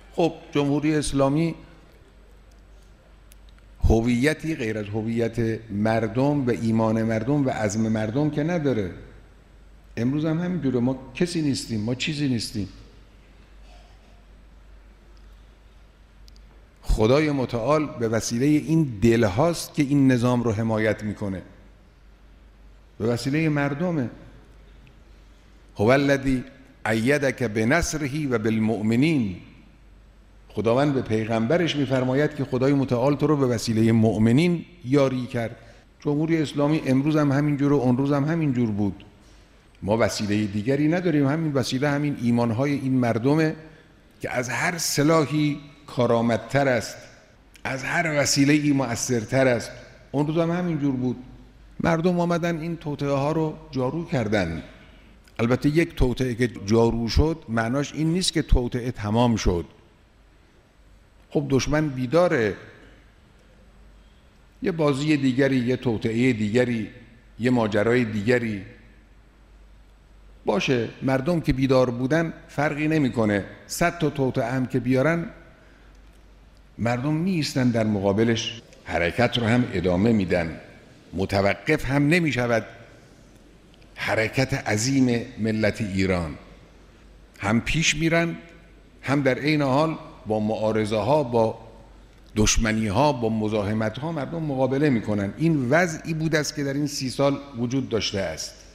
خب جمهوری اسلامی هویتی غیر از هویت مردم و ایمان مردم و عزم مردم که نداره. امروز هم همینجوره، ما کسی نیستیم، ما چیزی نیستیم. خدای متعال به وسیله این دل هاست که این نظام رو حمایت میکنه، به وسیله مردمه. هو الذی ایدک بنصره و بالمؤمنین. خداوند به پیغمبرش میفرماید که خدای متعال تو رو به وسیله مؤمنین یاری کرد. جمهوری اسلامی امروز هم همینجور و اون روز هم همینجور بود. ما وسیله دیگری نداریم، همین وسیله همین ایمانهای این مردمه که از هر سلاحی کارآمدتر است، از هر وسیله‌ای مؤثرتر است. اون روز هم همینجور بود. مردم آمدن این توطئه ها رو جارو کردن. البته یک توطئه که جارو شد معناش این نیست که توطئه تمام شد. خب دشمن بیداره، یه بازی دیگری، یه توطئه دیگری، یه ماجرای دیگری باشه. مردم که بیدار بودن فرقی نمیکنه. 100 تا توطئه هم که بیارن مردم میایستن در مقابلش، حرکت رو هم ادامه میدن، متوقف هم نمیشود حرکت عظیم ملت ایران. هم پیش میرن، هم در عین حال با معارضه ها، با دشمنی ها، با مزاحمت ها مردم مقابله میکنن. این وضعی بود است که در این 30 سال وجود داشته است.